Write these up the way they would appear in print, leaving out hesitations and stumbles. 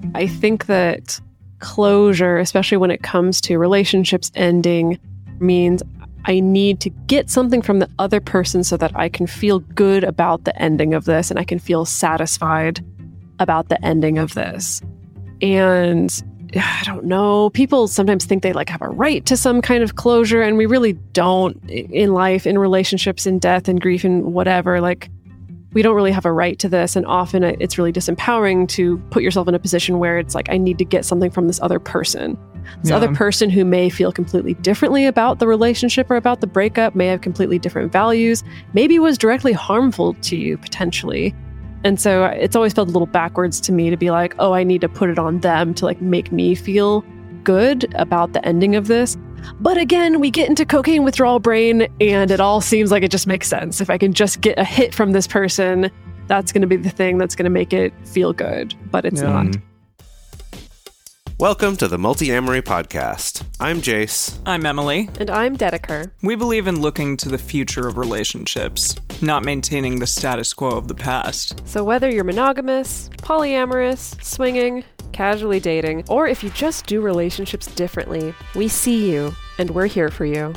I think that closure, especially when it comes to relationships ending, means I need to get something from the other person so that I can feel good about the ending of this and I can feel satisfied about the ending of this. And I don't know, people sometimes think they like have a right to some kind of closure, and we really don't in life, in relationships, in death and grief and whatever. Like, we don't really have a right to this, and often it's really disempowering to put yourself in a position where it's like, I need to get something from this other person. This other person who may feel completely differently about the relationship or about the breakup, may have completely different values, maybe was directly harmful to you potentially. And so it's always felt a little backwards to me to be like, oh, I need to put it on them to like make me feel good about the ending of this. But again, we get into cocaine withdrawal brain and it all seems like it just makes sense. If I can just get a hit from this person, that's going to be the thing that's going to make it feel good. But it's not. Welcome to the Multi-Amory Podcast. I'm Jace. I'm Emily. And I'm Dedeker. We believe in looking to the future of relationships, not maintaining the status quo of the past. So whether you're monogamous, polyamorous, swinging, casually dating, or if you just do relationships differently, we see you and we're here for you.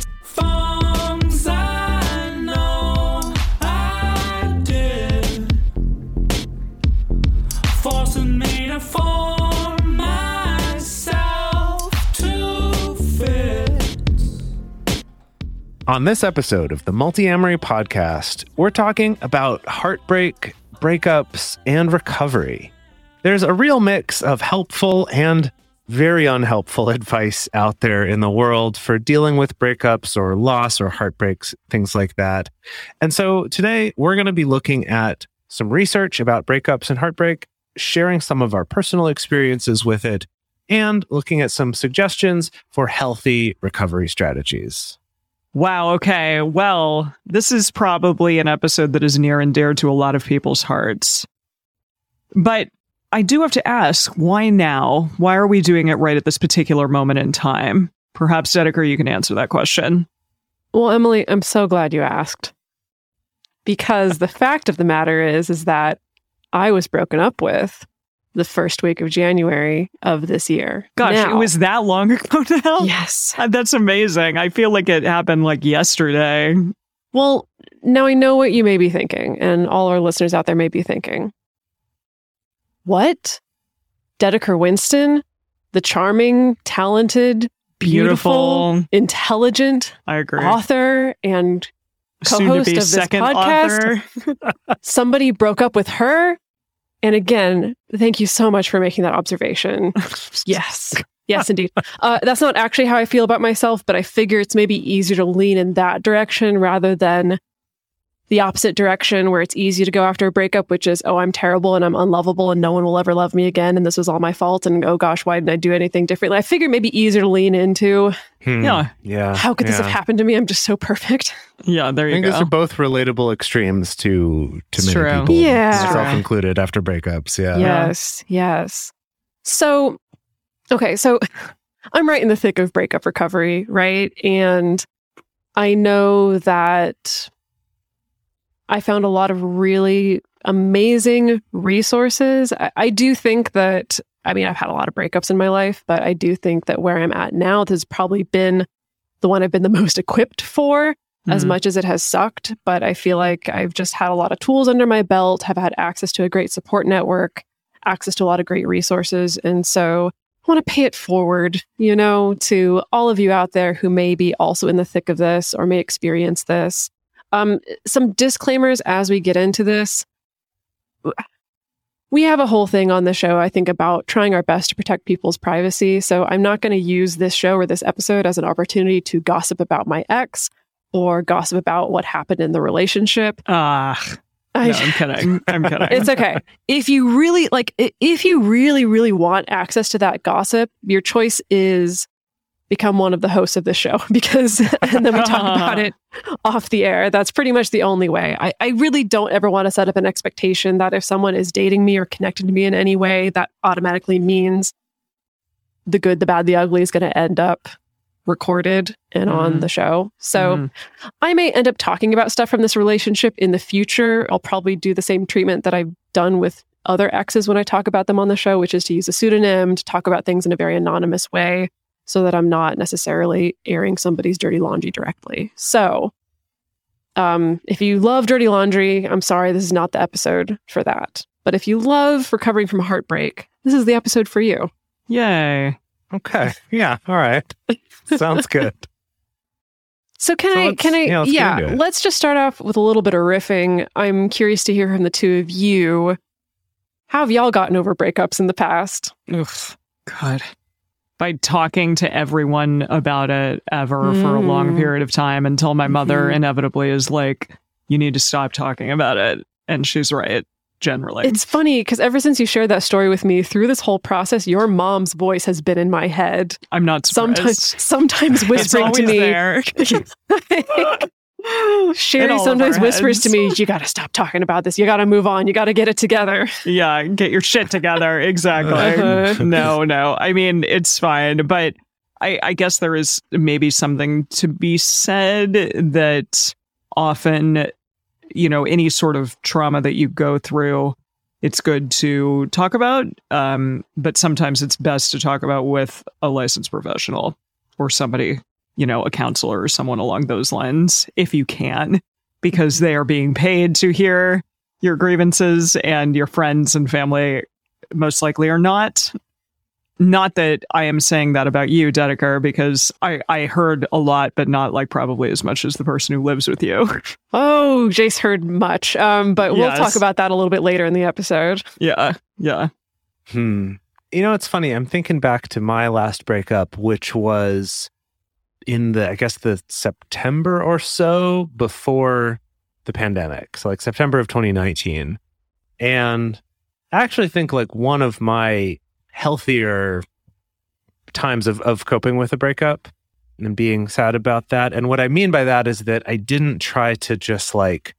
Forcing me to form myself to fit. On this episode of the Multi-Amory Podcast, we're talking about heartbreak, breakups, and recovery. There's a real mix of helpful and very unhelpful advice out there in the world for dealing with breakups or loss or heartbreaks, things like that. And so today we're going to be looking at some research about breakups and heartbreak, sharing some of our personal experiences with it, and looking at some suggestions for healthy recovery strategies. Wow, okay. Well, this is probably an episode that is near and dear to a lot of people's hearts. But I do have to ask, why now? Why are we doing it right at this particular moment in time? Perhaps, Dedeker, you can answer that question. Well, Emily, I'm so glad you asked. Because the fact of the matter is that I was broken up with the first week of January of this year. Gosh, now, it was that long ago now? Yes. That's amazing. I feel like it happened like yesterday. Well, now I know what you may be thinking, and all our listeners out there may be thinking. What? Dedeker Winston? The charming, talented, beautiful, intelligent I agree. author and co-host of this podcast. Somebody broke up with her. And again, thank you so much for making that observation. Yes. Yes, indeed. That's not actually how I feel about myself, but I figure it's maybe easier to lean in that direction rather than the opposite direction where it's easy to go after a breakup, which is, oh, I'm terrible and I'm unlovable and no one will ever love me again. And this was all my fault. And oh gosh, why didn't I do anything differently? I figure maybe easier to lean into. Yeah. How could this have happened to me? I'm just so perfect. Yeah, there you go. I think those are both relatable extremes to many true. people. Yeah. Myself included after breakups. Yeah. Yes. So, okay. So I'm right in the thick of breakup recovery, right? And I know that I found a lot of really amazing resources. I do think that, I mean, I've had a lot of breakups in my life, but I do think that where I'm at now, this has probably been the one I've been the most equipped for, as much as it has sucked. But I feel like I've just had a lot of tools under my belt, have had access to a great support network, access to a lot of great resources. And so I want to pay it forward, to all of you out there who may be also in the thick of this or may experience this. Some disclaimers as we get into this. We have a whole thing on the show, I think, about trying our best to protect people's privacy. So I'm not going to use this show or this episode as an opportunity to gossip about my ex or gossip about what happened in the relationship. No, I'm kidding. It's okay. If you really really want access to that gossip, your choice is become one of the hosts of this show and then we talk about it off the air. That's pretty much the only way. I really don't ever want to set up an expectation that if someone is dating me or connected to me in any way, that automatically means the good, the bad, the ugly is going to end up recorded and on the show. So I may end up talking about stuff from this relationship in the future. I'll probably do the same treatment that I've done with other exes when I talk about them on the show, which is to use a pseudonym, to talk about things in a very anonymous way so that I'm not necessarily airing somebody's dirty laundry directly. So if you love dirty laundry, I'm sorry, this is not the episode for that. But if you love recovering from heartbreak, this is the episode for you. Yay. Okay. Yeah. All right. Sounds good. So let's get into it. let's just start off with a little bit of riffing. I'm curious to hear from the two of you. How have y'all gotten over breakups in the past? Oof. God. By talking to everyone about it ever for a long period of time until my mother inevitably is like, you need to stop talking about it. And she's right, generally. It's funny because ever since you shared that story with me, through this whole process, your mom's voice has been in my head. I'm not surprised. Sometimes whispering to me. There. Sherry sometimes whispers to me, you got to stop talking about this. You got to move on. You got to get it together. Yeah, get your shit together. Exactly. No. I mean, it's fine. But I guess there is maybe something to be said that often, any sort of trauma that you go through, it's good to talk about. But sometimes it's best to talk about with a licensed professional or somebody, a counselor or someone along those lines, if you can, because they are being paid to hear your grievances and your friends and family most likely are not. Not that I am saying that about you, Dedeker, because I heard a lot, but not like probably as much as the person who lives with you. Oh, Jace heard much, but we'll talk about that a little bit later in the episode. Yeah. It's funny. I'm thinking back to my last breakup, which was in the September or so before the pandemic. So like September of 2019. And I actually think like one of my healthier times of coping with a breakup and being sad about that. And what I mean by that is that I didn't try to just like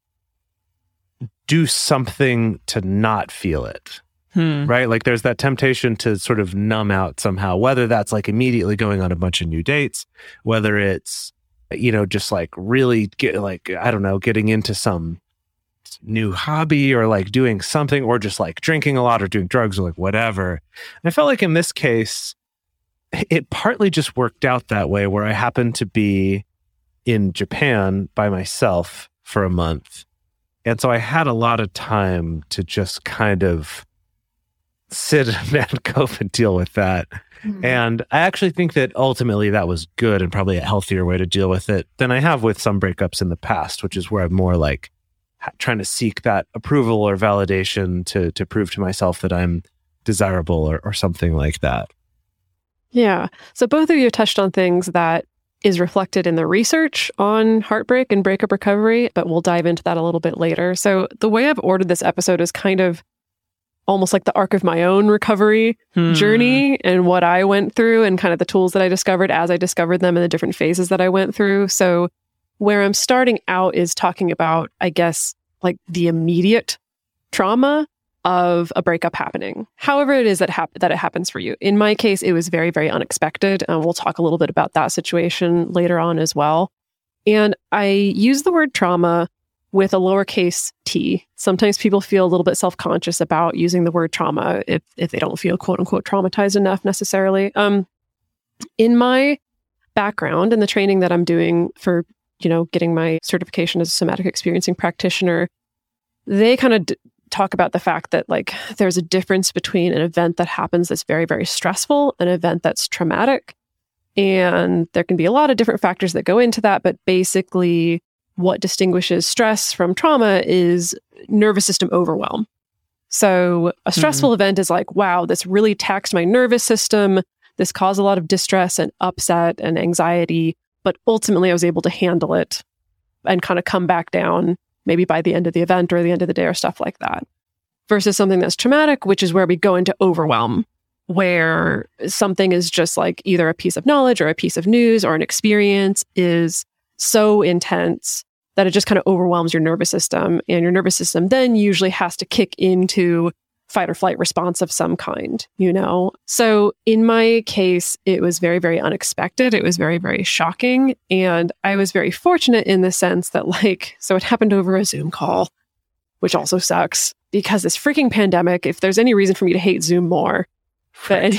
do something to not feel it. Right? Like there's that temptation to sort of numb out somehow, whether that's like immediately going on a bunch of new dates, whether it's, just like really getting into some new hobby or like doing something or just like drinking a lot or doing drugs or like whatever. And I felt like in this case, it partly just worked out that way where I happened to be in Japan by myself for a month. And so I had a lot of time to just kind of sit and cope and deal with that. And I actually think that ultimately that was good and probably a healthier way to deal with it than I have with some breakups in the past, which is where I'm more like trying to seek that approval or validation to prove to myself that I'm desirable or something like that. Yeah. So both of you touched on things that is reflected in the research on heartbreak and breakup recovery, but we'll dive into that a little bit later. So the way I've ordered this episode is kind of almost like the arc of my own recovery journey and what I went through and kind of the tools that I discovered as I discovered them and the different phases that I went through. So where I'm starting out is talking about, I guess, like the immediate trauma of a breakup happening. However it is that it happens for you. In my case, it was very, very unexpected. We'll talk a little bit about that situation later on as well. And I use the word trauma with a lowercase t. Sometimes people feel a little bit self-conscious about using the word trauma if they don't feel quote unquote traumatized enough necessarily. In my background and the training that I'm doing for, getting my certification as a somatic experiencing practitioner, they kind of talk about the fact that like there's a difference between an event that happens that's very, very stressful, an event that's traumatic. And there can be a lot of different factors that go into that, but basically what distinguishes stress from trauma is nervous system overwhelm. So a stressful event is like, wow, this really taxed my nervous system. This caused a lot of distress and upset and anxiety, but ultimately I was able to handle it and kind of come back down maybe by the end of the event or the end of the day or stuff like that. Versus something that's traumatic, which is where we go into overwhelm, where something is just like either a piece of knowledge or a piece of news or an experience is so intense that it just kind of overwhelms your nervous system. And your nervous system then usually has to kick into fight or flight response of some kind, So in my case, it was very, very unexpected. It was very, very shocking. And I was very fortunate in the sense that so it happened over a Zoom call. which also sucks because this freaking pandemic, if there's any reason for me to hate Zoom more. But,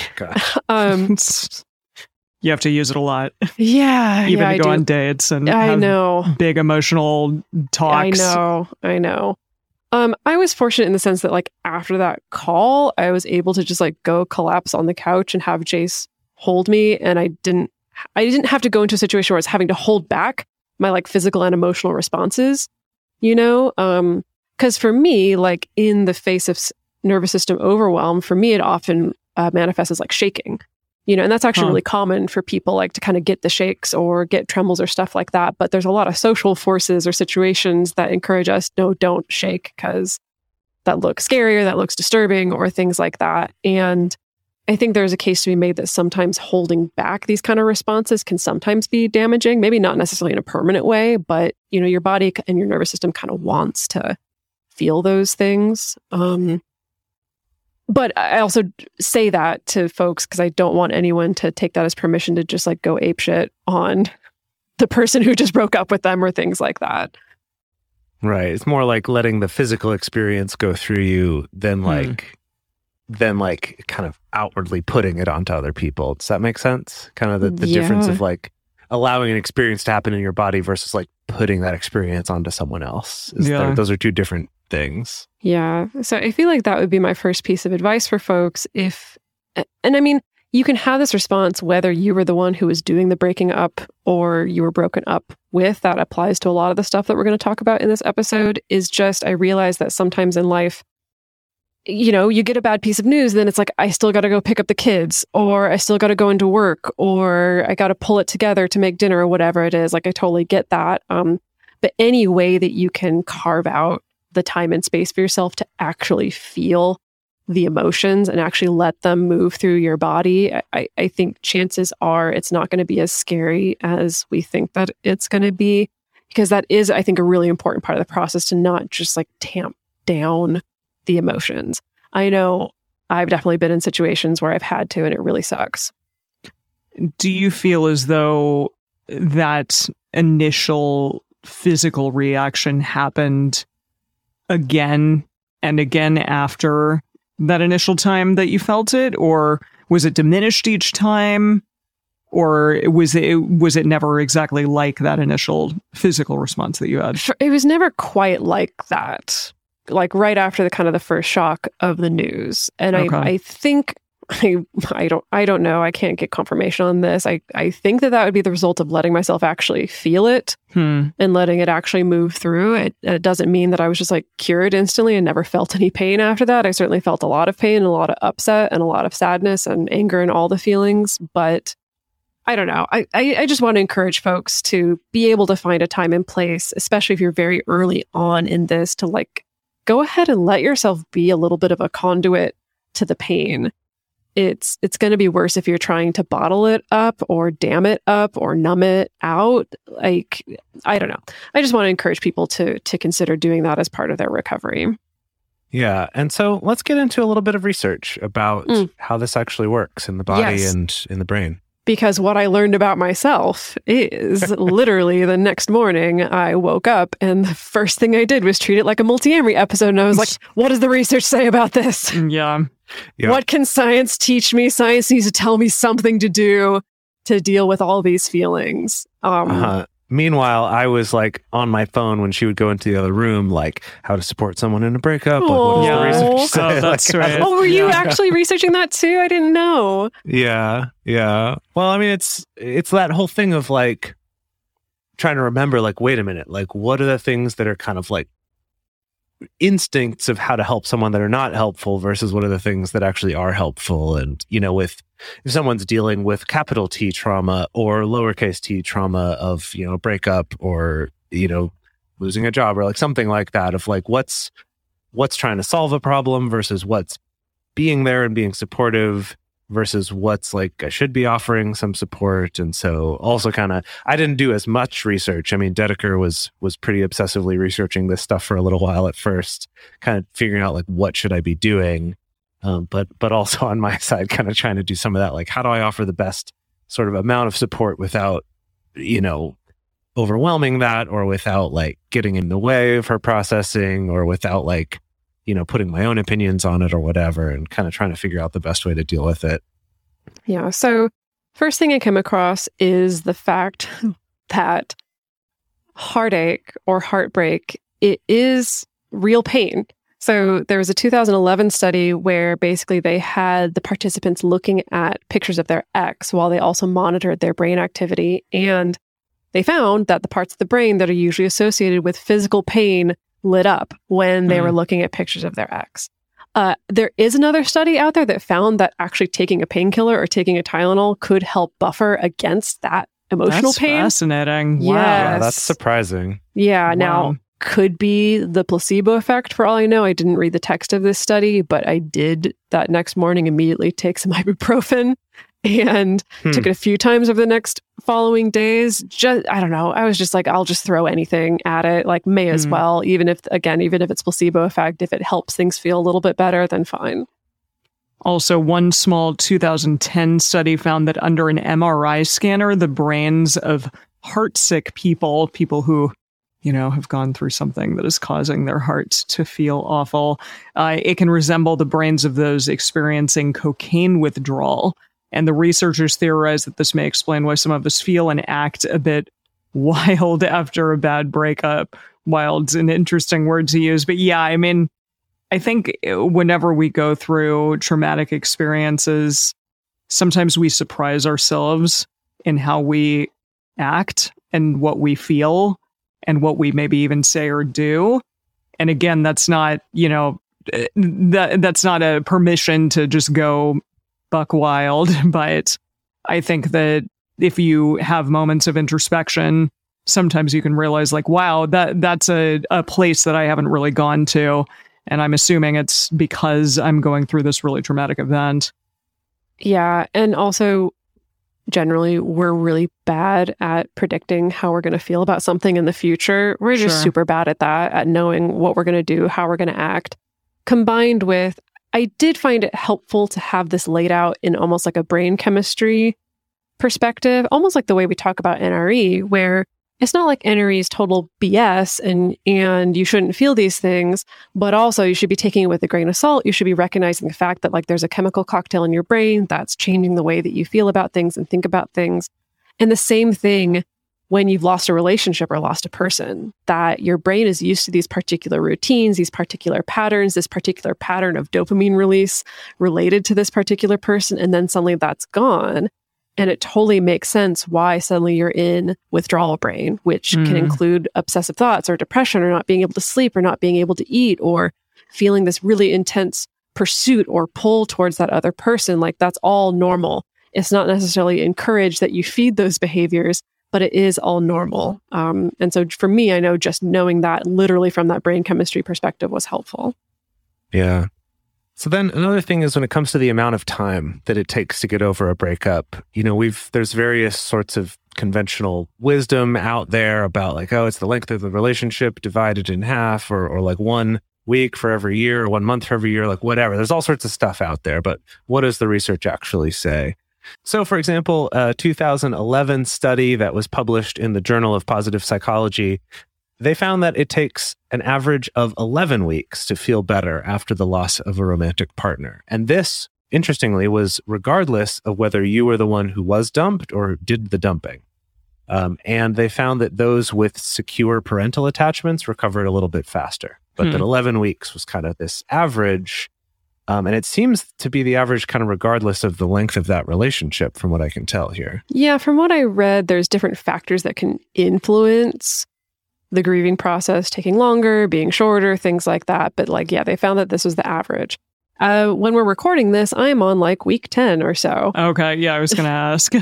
You have to use it a lot. Yeah. Even to go I on dates and I have know. big emotional talks. I know. I was fortunate in the sense that like after that call, I was able to just like go collapse on the couch and have Jace hold me. And I didn't have to go into a situation where I was having to hold back my like physical and emotional responses, you know? Because for me, like in the face of nervous system overwhelm, for me, it often manifests as like shaking. You know, and that's actually really common for people like to kind of get the shakes or get trembles or stuff like that. But there's a lot of social forces or situations that encourage us, no, don't shake because that looks scary or that looks disturbing or things like that. And I think there's a case to be made that sometimes holding back these kind of responses can sometimes be damaging, maybe not necessarily in a permanent way, but, you know, your body and your nervous system kind of wants to feel those things. But I also say that to folks because I don't want anyone to take that as permission to just like go apeshit on the person who just broke up with them or things like that. Right. It's more like letting the physical experience go through you than like kind of outwardly putting it onto other people. Does that make sense? Kind of the difference of like allowing an experience to happen in your body versus like putting that experience onto someone else. Those are two different things. Yeah. So I feel like that would be my first piece of advice for folks and I mean, you can have this response whether you were the one who was doing the breaking up or you were broken up with. That applies to a lot of the stuff that we're going to talk about in this episode. Is just I realize that sometimes in life, you know, you get a bad piece of news, then it's like, I still got to go pick up the kids, or I still got to go into work, or I got to pull it together to make dinner or whatever it is. Like, I totally get that. But any way that you can carve out the time and space for yourself to actually feel the emotions and actually let them move through your body, I think chances are it's not going to be as scary as we think that it's going to be, because that is, I think, a really important part of the process to not just like tamp down the emotions. I know I've definitely been in situations where I've had to, and it really sucks. Do you feel as though that initial physical reaction happened again and again after that initial time that you felt it, or was it diminished each time, or was it never exactly like that initial physical response that you had? It was never quite like that. Like right after the kind of the first shock of the news, and I think I don't know. I can't get confirmation on this. I think that would be the result of letting myself actually feel it and letting it actually move through. It doesn't mean that I was just like cured instantly and never felt any pain after that. I certainly felt a lot of pain and a lot of upset and a lot of sadness and anger and all the feelings. But I don't know. I just want to encourage folks to be able to find a time and place, especially if you're very early on in this, to like go ahead and let yourself be a little bit of a conduit to the pain. It's going to be worse if you're trying to bottle it up or dam it up or numb it out. Like, I don't know. I just want to encourage people to consider doing that as part of their recovery. Yeah. And so let's get into a little bit of research about how this actually works in the body and in the brain. Because what I learned about myself is literally the next morning I woke up and the first thing I did was treat it like a Multiamory episode. And I was like, what does the research say about this? Yeah. Yep. What can science teach me? Science needs to tell me something to do to deal with all these feelings. Meanwhile, I was like on my phone when she would go into the other room, like how to support someone in a breakup. Like, what does the research say? That's like, right. Oh, were you actually researching that too? I didn't know. Yeah. Well, I mean, it's that whole thing of like trying to remember, like, wait a minute, like, what are the things that are kind of like instincts of how to help someone that are not helpful versus what are the things that actually are helpful? And, you know, if someone's dealing with capital T trauma or lowercase t trauma of, you know, breakup or, you know, losing a job or like something like that, of like what's trying to solve a problem versus what's being there and being supportive versus what's like I should be offering some support. And so also kind of, I didn't do as much research. I mean, Dedeker was pretty obsessively researching this stuff for a little while at first, kind of figuring out like what should I be doing. But also on my side, kind of trying to do some of that, like how do I offer the best sort of amount of support without, you know, overwhelming that, or without like getting in the way of her processing, or without like, putting my own opinions on it or whatever, and kind of trying to figure out the best way to deal with it. Yeah. So first thing I came across is the fact that heartache or heartbreak, it is real pain. So there was a 2011 study where basically they had the participants looking at pictures of their ex while they also monitored their brain activity. And they found that the parts of the brain that are usually associated with physical pain lit up when they were looking at pictures of their ex. There is another study out there that found that actually taking a painkiller or taking a Tylenol could help buffer against that emotional pain. That's fascinating. Wow. Yes. Yeah, that's surprising. Yeah. Wow. Now, could be the placebo effect for all I know. I didn't read the text of this study, but I did that next morning immediately take some ibuprofen and took it a few times over the next following days. I don't know. I was just like, I'll just throw anything at it. Like, may as well, even if it's placebo effect, if it helps things feel a little bit better, then fine. Also, one small 2010 study found that under an MRI scanner, the brains of heartsick people who, have gone through something that is causing their hearts to feel awful, it can resemble the brains of those experiencing cocaine withdrawal. And the researchers theorize that this may explain why some of us feel and act a bit wild after a bad breakup. Wild's an interesting word to use. But yeah, I mean, I think whenever we go through traumatic experiences, sometimes we surprise ourselves in how we act and what we feel and what we maybe even say or do. And again, that's not, that's not a permission to just go buck wild, but I think that if you have moments of introspection, sometimes you can realize like, wow, that's a place that I haven't really gone to. And I'm assuming it's because I'm going through this really traumatic event. Yeah. And also, generally, we're really bad at predicting how we're going to feel about something in the future. We're just super bad at that, at knowing what we're going to do, how we're going to act. Combined with, I did find it helpful to have this laid out in almost like a brain chemistry perspective, almost like the way we talk about NRE, where it's not like NRE is total BS and you shouldn't feel these things, but also you should be taking it with a grain of salt. You should be recognizing the fact that like there's a chemical cocktail in your brain that's changing the way that you feel about things and think about things. And the same thing when you've lost a relationship or lost a person, that your brain is used to these particular routines, these particular patterns, this particular pattern of dopamine release related to this particular person, and then suddenly that's gone. And it totally makes sense why suddenly you're in withdrawal brain, which can include obsessive thoughts or depression or not being able to sleep or not being able to eat or feeling this really intense pursuit or pull towards that other person. Like that's all normal. It's not necessarily encouraged that you feed those behaviors, but it is all normal. And so for me, I know just knowing that literally from that brain chemistry perspective was helpful. Yeah. So then another thing is when it comes to the amount of time that it takes to get over a breakup, there's various sorts of conventional wisdom out there about like, oh, it's the length of the relationship divided in half or like 1 week for every year or 1 month for every year, like whatever. There's all sorts of stuff out there, but what does the research actually say? So for example, a 2011 study that was published in the Journal of Positive Psychology, they found that it takes an average of 11 weeks to feel better after the loss of a romantic partner. And this, interestingly, was regardless of whether you were the one who was dumped or did the dumping. And they found that those with secure parental attachments recovered a little bit faster, but that 11 weeks was kind of this average. And it seems to be the average kind of regardless of the length of that relationship, from what I can tell here. Yeah, from what I read, there's different factors that can influence the grieving process taking longer, being shorter, things like that. But they found that this was the average. When we're recording this, I'm on like week 10 or so. Okay, yeah, I was going to ask.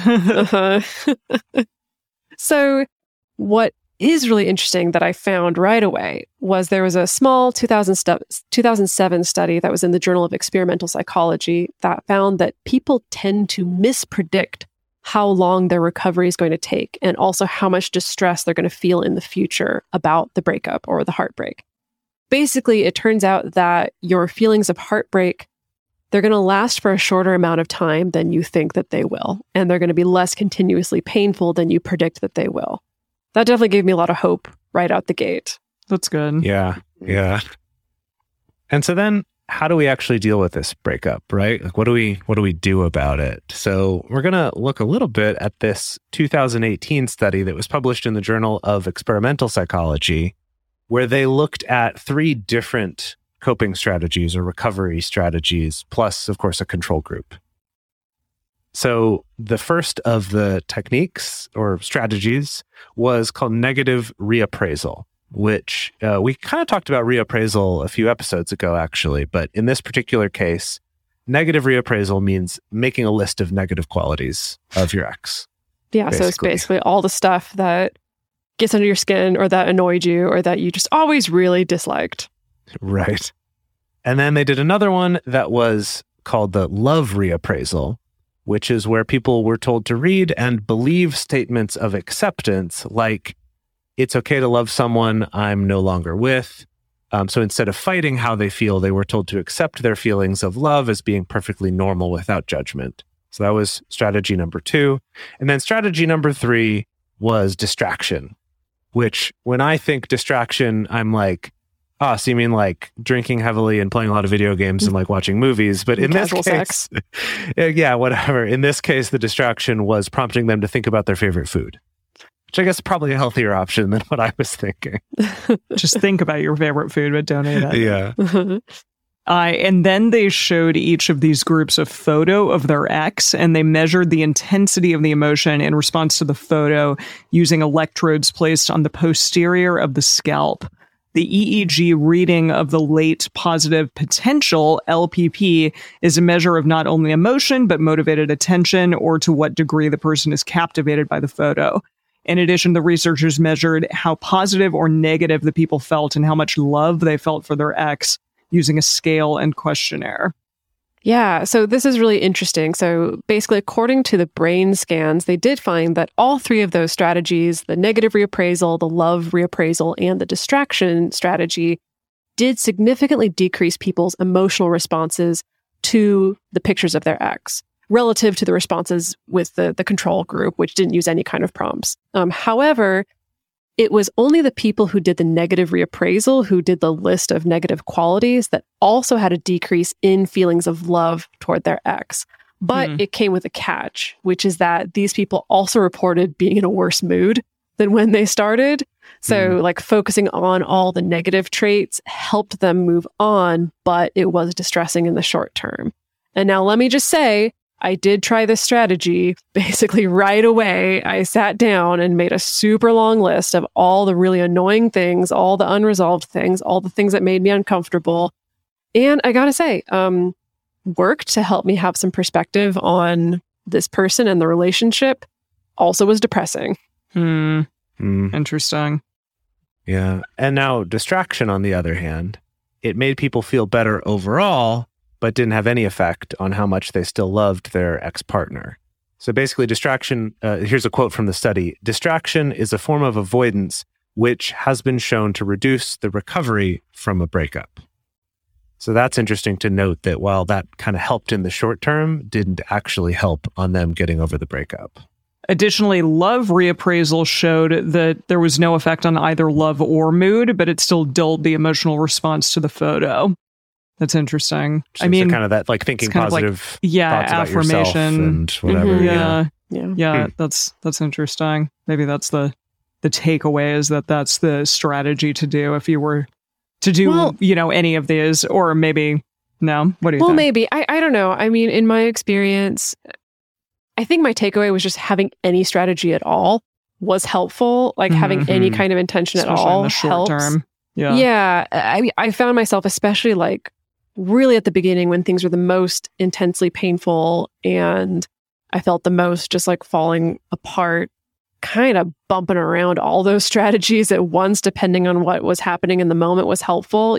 So what is really interesting that I found right away was there was a small 2007 study that was in the Journal of Experimental Psychology that found that people tend to mispredict how long their recovery is going to take and also how much distress they're going to feel in the future about the breakup or the heartbreak. Basically, it turns out that your feelings of heartbreak, they're going to last for a shorter amount of time than you think that they will. And they're going to be less continuously painful than you predict that they will. that definitely gave me a lot of hope right out the gate. That's good. Yeah. And so then how do we actually deal with this breakup, right? Like what do we do about it? So we're going to look a little bit at this 2018 study that was published in the Journal of Experimental Psychology, where they looked at 3 different coping strategies or recovery strategies, plus, of course, a control group. So the first of the techniques or strategies was called negative reappraisal, which we kind of talked about reappraisal a few episodes ago, actually. But in this particular case, negative reappraisal means making a list of negative qualities of your ex. Yeah, so it's basically all the stuff that gets under your skin or that annoyed you or that you just always really disliked. Right. And then they did another one that was called the love reappraisal, which is where people were told to read and believe statements of acceptance, like, it's okay to love someone I'm no longer with. So instead of fighting how they feel, they were told to accept their feelings of love as being perfectly normal without judgment. So that was strategy number 2. And then strategy number 3 was distraction, which when I think distraction, I'm like, so you mean like drinking heavily and playing a lot of video games and like watching movies. But in this case, sex. Yeah, whatever. In this case, the distraction was prompting them to think about their favorite food, which I guess is probably a healthier option than what I was thinking. Just think about your favorite food, but don't eat it. Yeah. And then they showed each of these groups a photo of their ex, and they measured the intensity of the emotion in response to the photo using electrodes placed on the posterior of the scalp. The EEG reading of the late positive potential, LPP, is a measure of not only emotion, but motivated attention or to what degree the person is captivated by the photo. In addition, the researchers measured how positive or negative the people felt and how much love they felt for their ex using a scale and questionnaire. Yeah, so this is really interesting. So basically, according to the brain scans, they did find that all 3 of those strategies, the negative reappraisal, the love reappraisal, and the distraction strategy, did significantly decrease people's emotional responses to the pictures of their ex, relative to the responses with the control group, which didn't use any kind of prompts. However, it was only the people who did the negative reappraisal, who did the list of negative qualities, that also had a decrease in feelings of love toward their ex. But it came with a catch, which is that these people also reported being in a worse mood than when they started. So like focusing on all the negative traits helped them move on, but it was distressing in the short term. And now let me just say, I did try this strategy basically right away. I sat down and made a super long list of all the really annoying things, all the unresolved things, all the things that made me uncomfortable. And I gotta say, worked to help me have some perspective on this person and the relationship. Also was depressing. Interesting. Yeah. And now distraction, on the other hand, it made people feel better overall, but didn't have any effect on how much they still loved their ex-partner. So basically, distraction, here's a quote from the study, distraction is a form of avoidance which has been shown to reduce the recovery from a breakup. So that's interesting to note, that while that kind of helped in the short term, didn't actually help on them getting over the breakup. Additionally, love reappraisal showed that there was no effect on either love or mood, but it still dulled the emotional response to the photo. That's interesting. So kind of that like thinking positive thoughts about yourself and whatever. Yeah. That's interesting. Maybe that's the takeaway, is that's the strategy to do if you were to do, any of these, or maybe no. What do you think? Well, maybe. I don't know. I mean, in my experience, I think my takeaway was just having any strategy at all was helpful. Like having any kind of intention especially at all in the short helps. term. Yeah. Yeah. I found myself, especially like really at the beginning when things were the most intensely painful and I felt the most just like falling apart, kind of bumping around all those strategies at once, depending on what was happening in the moment, was helpful.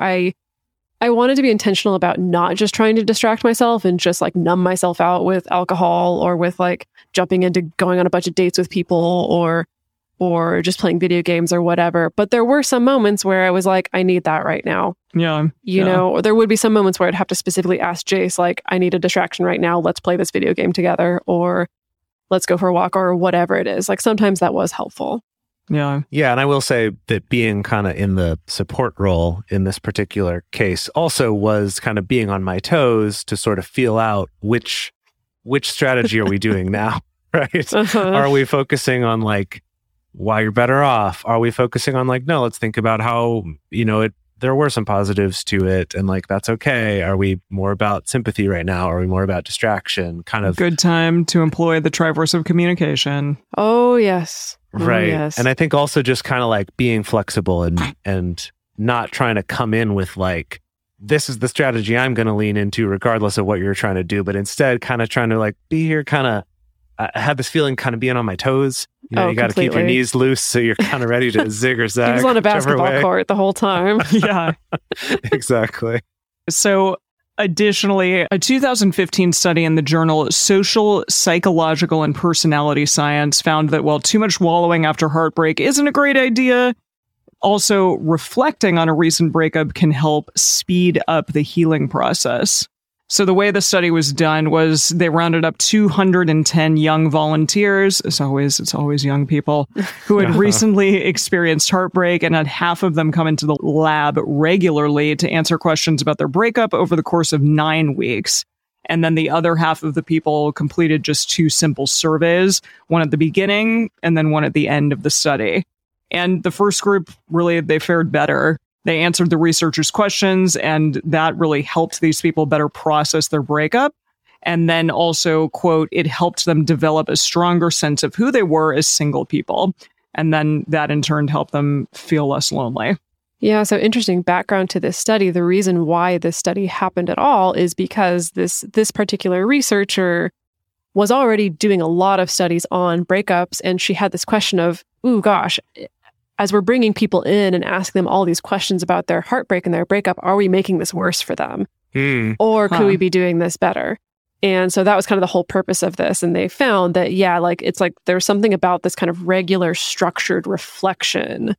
I wanted to be intentional about not just trying to distract myself and just like numb myself out with alcohol or with like jumping into going on a bunch of dates with people or just playing video games or whatever. But there were some moments where I was like, I need that right now. Yeah. You know, or there would be some moments where I'd have to specifically ask Jace, like, I need a distraction right now. Let's play this video game together, or let's go for a walk, or whatever it is. Like sometimes that was helpful. Yeah. Yeah, and I will say that being kind of in the support role in this particular case also was kind of being on my toes to sort of feel out which strategy are we doing now, right? Are we focusing on like why you're better off? Are we focusing on like, no, let's think about how, there were some positives to it and like that's okay? Are we more about sympathy right now? Are we more about distraction? Kind of good time to employ the Triverse of communication. Oh, yes. Right. Oh, yes. And I think also just kind of like being flexible and not trying to come in with like, this is the strategy I'm going to lean into regardless of what you're trying to do, but instead kind of trying to like be here, kind of I had this feeling kind of being on my toes. You got to keep your knees loose so you're kind of ready to zig or zag. He was on a basketball court the whole time. Yeah. Exactly. So additionally, a 2015 study in the journal Social, Psychological, and Personality Science found that while too much wallowing after heartbreak isn't a great idea, also reflecting on a recent breakup can help speed up the healing process. So the way the study was done was they rounded up 210 young volunteers, it's always young people, who had recently experienced heartbreak and had half of them come into the lab regularly to answer questions about their breakup over the course of 9 weeks. And then the other half of the people completed just 2 simple surveys, one at the beginning and then one at the end of the study. And the first group, really, they fared better. They answered the researchers' questions, and that really helped these people better process their breakup. And then also, quote, it helped them develop a stronger sense of who they were as single people. And then that in turn helped them feel less lonely. Yeah, so interesting background to this study. The reason why this study happened at all is because this particular researcher was already doing a lot of studies on breakups, and she had this question of, ooh, gosh, as we're bringing people in and asking them all these questions about their heartbreak and their breakup, are we making this worse for them? Or could we be doing this better? And so that was kind of the whole purpose of this. And they found that, yeah, like it's like there's something about this kind of regular structured reflection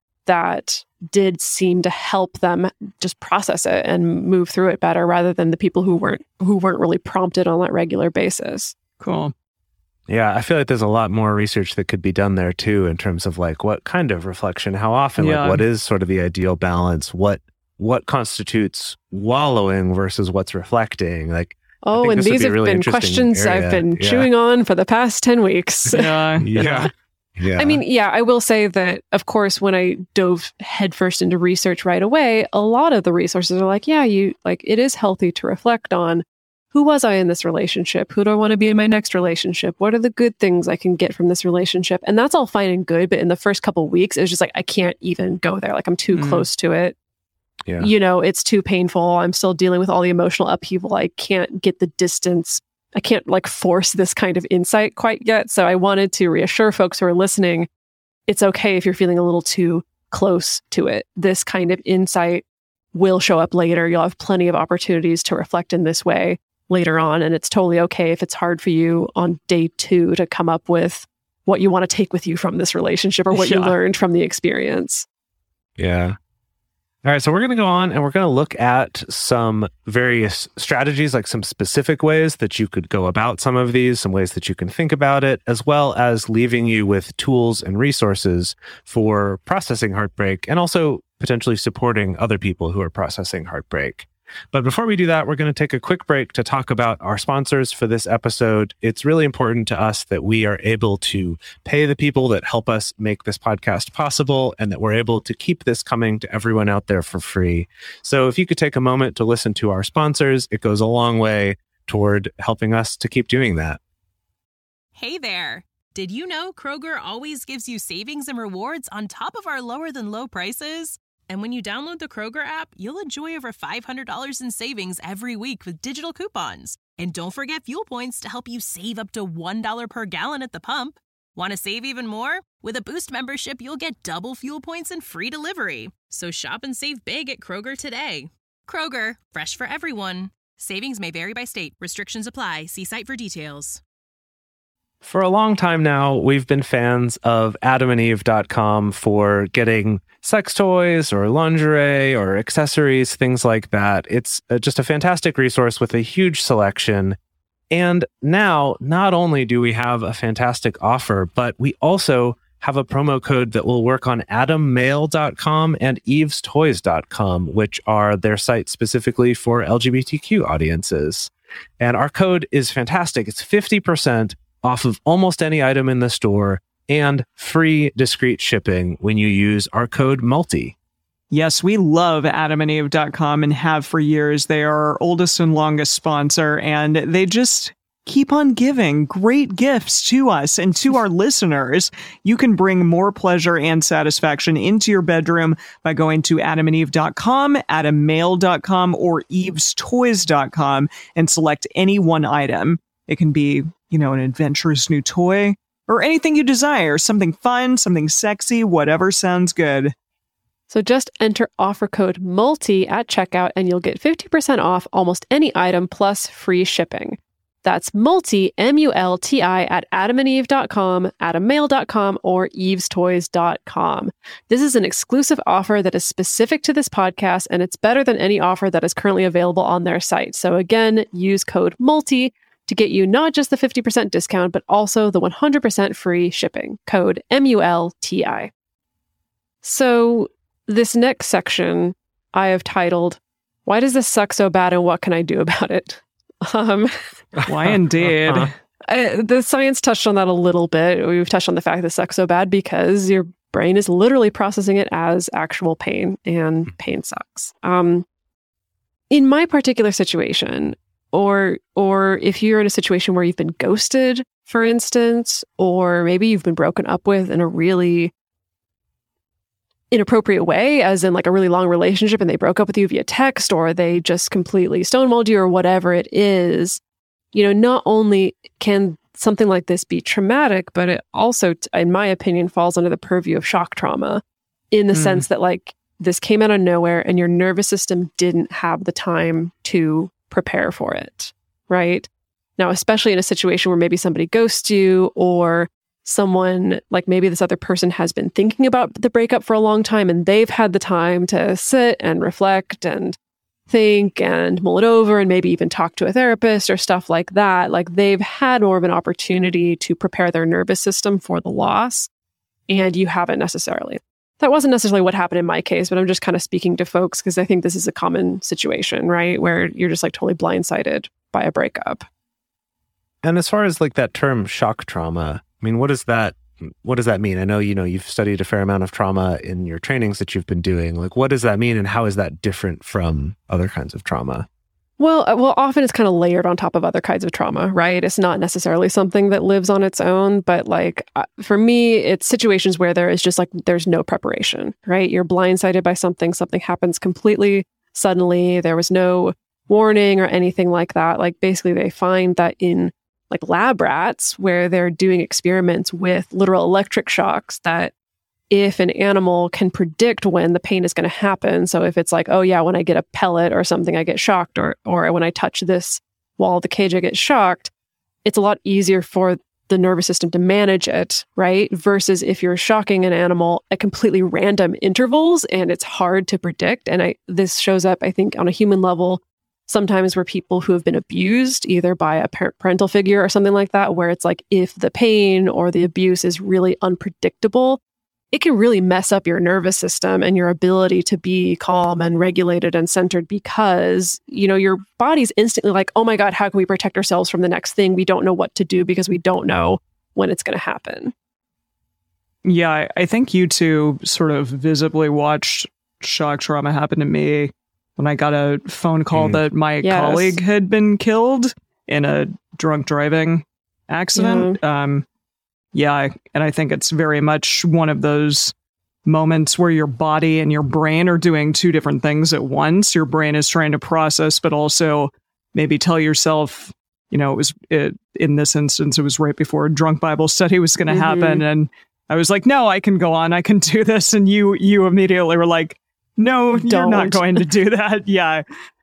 that did seem to help them just process it and move through it better rather than the people who weren't really prompted on that regular basis. Cool. Yeah, I feel like there's a lot more research that could be done there too, in terms of like what kind of reflection, how often, like what is sort of the ideal balance, what constitutes wallowing versus what's reflecting. Like, oh, and these have been questions I've been chewing on for the past 10 weeks. Yeah. I mean, yeah, I will say that, of course, when I dove headfirst into research right away, a lot of the resources are like, it is healthy to reflect on who was I in this relationship? Who do I want to be in my next relationship? What are the good things I can get from this relationship? And that's all fine and good. But in the first couple of weeks, it was just like, I can't even go there. Like I'm too close to it. Yeah. It's too painful. I'm still dealing with all the emotional upheaval. I can't get the distance. I can't like force this kind of insight quite yet. So I wanted to reassure folks who are listening, it's okay if you're feeling a little too close to it. This kind of insight will show up later. You'll have plenty of opportunities to reflect in this way later on. And it's totally okay if it's hard for you on day 2 to come up with what you want to take with you from this relationship or what you learned from the experience. Yeah. All right. So we're going to go on and we're going to look at some various strategies, like some specific ways that you could go about some of these, some ways that you can think about it, as well as leaving you with tools and resources for processing heartbreak and also potentially supporting other people who are processing heartbreak. But before we do that, we're going to take a quick break to talk about our sponsors for this episode. It's really important to us that we are able to pay the people that help us make this podcast possible and that we're able to keep this coming to everyone out there for free. So if you could take a moment to listen to our sponsors, it goes a long way toward helping us to keep doing that. Hey there. Did you know Kroger always gives you savings and rewards on top of our lower than low prices? And when you download the Kroger app, you'll enjoy over $500 in savings every week with digital coupons. And don't forget fuel points to help you save up to $1 per gallon at the pump. Want to save even more? With a Boost membership, you'll get double fuel points and free delivery. So shop and save big at Kroger today. Kroger, fresh for everyone. Savings may vary by state. Restrictions apply. See site for details. For a long time now, we've been fans of AdamandEve.com for getting sex toys or lingerie or accessories, things like that. It's just a fantastic resource with a huge selection. And now, not only do we have a fantastic offer, but we also have a promo code that will work on AdamMale.com and EvesToys.com, which are their sites specifically for LGBTQ audiences. And our code is fantastic. It's 50% off of almost any item in the store and free discreet shipping when you use our code MULTI. Yes, we love AdamandEve.com and have for years. They are our oldest and longest sponsor, and they just keep on giving great gifts to us and to our listeners. You can bring more pleasure and satisfaction into your bedroom by going to AdamandEve.com, AdamMale.com, or EvesToys.com and select any one item. It can be, an adventurous new toy or anything you desire, something fun, something sexy, whatever sounds good. So just enter offer code MULTI at checkout and you'll get 50% off almost any item plus free shipping. That's MULTI, M-U-L-T-I, at AdamandEve.com, AdamMale.com, or EvesToys.com. This is an exclusive offer that is specific to this podcast, and it's better than any offer that is currently available on their site. So again, use code MULTI to get you not just the 50% discount, but also the 100% free shipping. Code MULTI. So this next section I have titled, Why Does This Suck So Bad and What Can I Do About It? Why indeed? The science touched on that a little bit. We've touched on the fact that it sucks so bad because your brain is literally processing it as actual pain, and pain sucks. In my particular situation, or if you're in a situation where you've been ghosted, for instance, or maybe you've been broken up with in a really inappropriate way, as in like a really long relationship and they broke up with you via text, or they just completely stonewalled you, or whatever it is, not only can something like this be traumatic, but it also, in my opinion, falls under the purview of shock trauma in the sense that like this came out of nowhere and your nervous system didn't have the time to prepare for it, right? Now, especially in a situation where maybe somebody ghosts you, or someone, like maybe this other person has been thinking about the breakup for a long time and they've had the time to sit and reflect and think and mull it over and maybe even talk to a therapist or stuff like that. Like they've had more of an opportunity to prepare their nervous system for the loss, and you haven't necessarily. That wasn't necessarily what happened in my case, but I'm just kind of speaking to folks because I think this is a common situation, right? Where you're just like totally blindsided by a breakup. And as far as like that term shock trauma, I mean, what does that mean? I know, you've studied a fair amount of trauma in your trainings that you've been doing. Like, what does that mean, and how is that different from other kinds of trauma? Well, often it's kind of layered on top of other kinds of trauma, right? It's not necessarily something that lives on its own, but like for me, it's situations where there is just like, there's no preparation, right? You're blindsided by something happens completely suddenly. There was no warning or anything like that. Like basically they find that in like lab rats where they're doing experiments with literal electric shocks, that if an animal can predict when the pain is going to happen, so if it's like, oh yeah, when I get a pellet or something, I get shocked, or when I touch this wall of the cage, I get shocked, it's a lot easier for the nervous system to manage it, right? Versus if you're shocking an animal at completely random intervals and it's hard to predict. And this shows up, I think, on a human level sometimes where people who have been abused either by a parental figure or something like that, where it's like if the pain or the abuse is really unpredictable, it can really mess up your nervous system and your ability to be calm and regulated and centered, because, your body's instantly like, oh my God, how can we protect ourselves from the next thing? We don't know what to do because we don't know when it's going to happen. Yeah, I think you two sort of visibly watched shock trauma happen to me when I got a phone call that my colleague had been killed in a drunk driving accident. Yeah, and I think it's very much one of those moments where your body and your brain are doing two different things at once. Your brain is trying to process, but also maybe tell yourself, in this instance, it was right before a drunk Bible study was going to happen. And I was like, no, I can go on. I can do this. And you immediately were like, no, you're not going to do that. Yeah.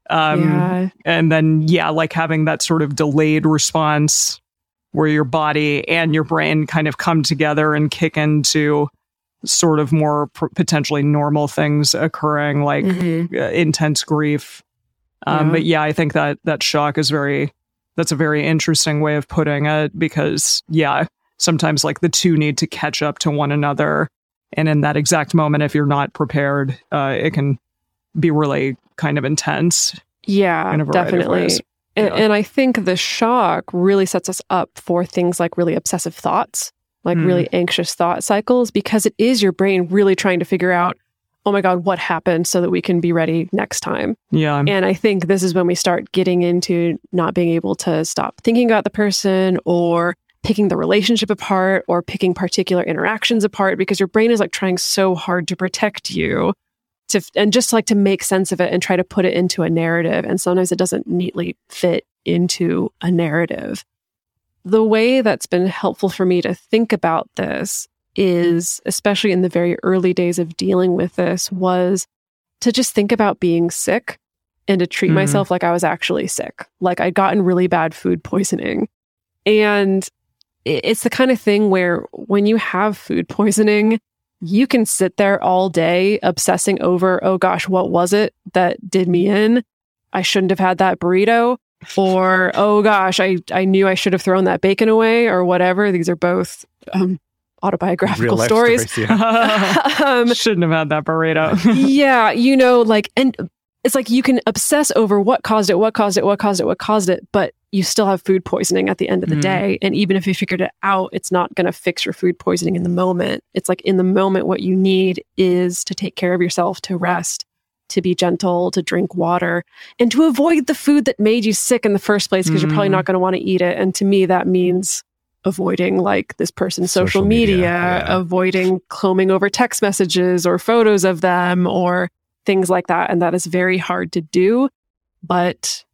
And then, like having that sort of delayed response where your body and your brain kind of come together and kick into sort of more potentially normal things occurring, like intense grief. But yeah, I think that shock is that's a very interesting way of putting it, because sometimes like the two need to catch up to one another. And in that exact moment, if you're not prepared, it can be really kind of intense. Yeah, in a variety of definitely. ways. And I think the shock really sets us up for things like really obsessive thoughts, like really anxious thought cycles, because it is your brain really trying to figure out, oh my God, what happened so that we can be ready next time. Yeah. And I think this is when we start getting into not being able to stop thinking about the person or picking the relationship apart or picking particular interactions apart, because your brain is like trying so hard to protect you and just like to make sense of it and try to put it into a narrative. And sometimes it doesn't neatly fit into a narrative. The way that's been helpful for me to think about this is, especially in the very early days of dealing with this, was to just think about being sick and to treat myself like I was actually sick. Like I'd gotten really bad food poisoning. And it's the kind of thing where when you have food poisoning, you can sit there all day obsessing over, oh gosh, what was it that did me in? I shouldn't have had that burrito. Or, oh gosh, I knew I should have thrown that bacon away, or whatever. These are both autobiographical Real life stories. yeah. Shouldn't have had that burrito. Yeah, and it's like you can obsess over what caused it, but you still have food poisoning at the end of the day. And even if you figured it out, it's not going to fix your food poisoning in the moment. It's like in the moment, what you need is to take care of yourself, to rest, to be gentle, to drink water, and to avoid the food that made you sick in the first place, because you're probably not going to want to eat it. And to me, that means avoiding like this person's social media, avoiding combing over text messages or photos of them or things like that. And that is very hard to do, but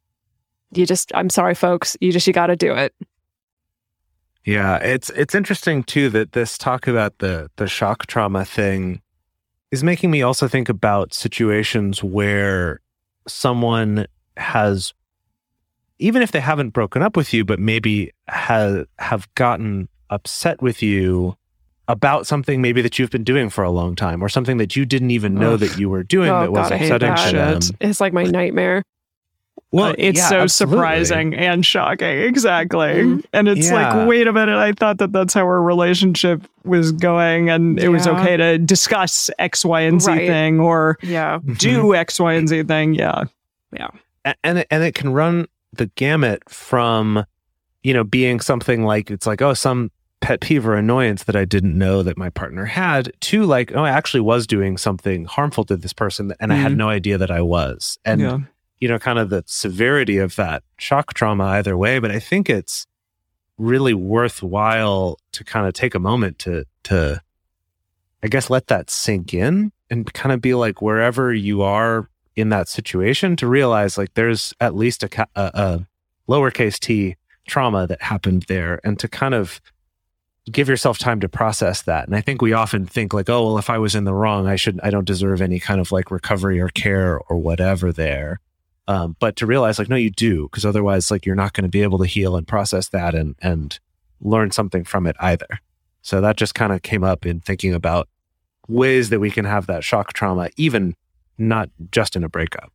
I'm sorry, folks, you got to do it. Yeah, it's interesting too that this talk about the shock trauma thing is making me also think about situations where someone has, even if they haven't broken up with you, but maybe have gotten upset with you about something maybe that you've been doing for a long time, or something that you didn't even know that you were doing that was upsetting to them. It's like my nightmare. Well, it's so surprising and shocking. Exactly. And it's like, wait a minute, I thought that that's how our relationship was going, and it was okay to discuss X, Y, and Z thing, or do X, Y, and Z thing. Yeah. And it can run the gamut from, being something like, it's like, oh, some pet peeve or annoyance that I didn't know that my partner had, to like, oh, I actually was doing something harmful to this person and I had no idea that I was. And kind of the severity of that shock trauma either way. But I think it's really worthwhile to kind of take a moment to I guess, let that sink in and kind of be like, wherever you are in that situation, to realize like there's at least a lowercase t trauma that happened there, and to kind of give yourself time to process that. And I think we often think like, oh, well, if I was in the wrong, I don't deserve any kind of like recovery or care or whatever there. But to realize like, no, you do, because otherwise like you're not going to be able to heal and process that and learn something from it either. So that just kind of came up in thinking about ways that we can have that shock trauma, even not just in a breakup.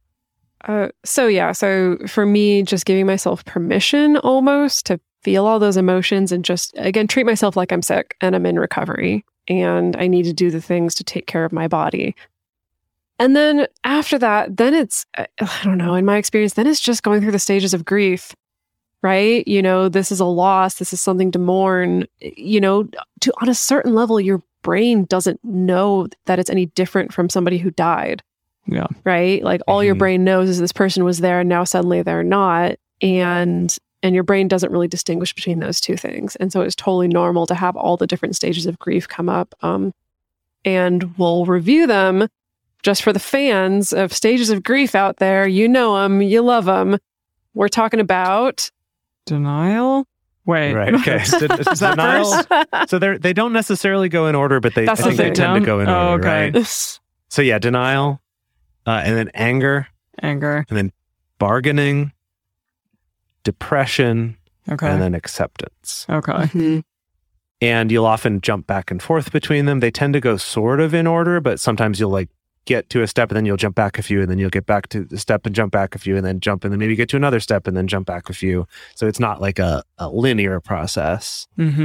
So for me, just giving myself permission almost to feel all those emotions and just, again, treat myself like I'm sick and I'm in recovery and I need to do the things to take care of my body. And then after that, then it's, I don't know, in my experience, then it's just going through the stages of grief, right? This is a loss. This is something to mourn, on a certain level, your brain doesn't know that it's any different from somebody who died. Yeah. Right? Like all your brain knows is this person was there and now suddenly they're not. And your brain doesn't really distinguish between those two things. And so it's totally normal to have all the different stages of grief come up. And we'll review them just for the fans of stages of grief out there. You know them, you love them. We're talking about denial. Wait, right? Okay, denial. So they don't necessarily go in order, but I think they tend to go in order. Okay. Right? So yeah, denial, and then anger, and then bargaining, depression, and then acceptance. Okay. Mm-hmm. And you'll often jump back and forth between them. They tend to go sort of in order, but sometimes you'll like get to a step and then you'll jump back a few, and then you'll get back to the step and jump back a few, and then jump, and then maybe get to another step and then jump back a few. So it's not like a linear process. Mm-hmm.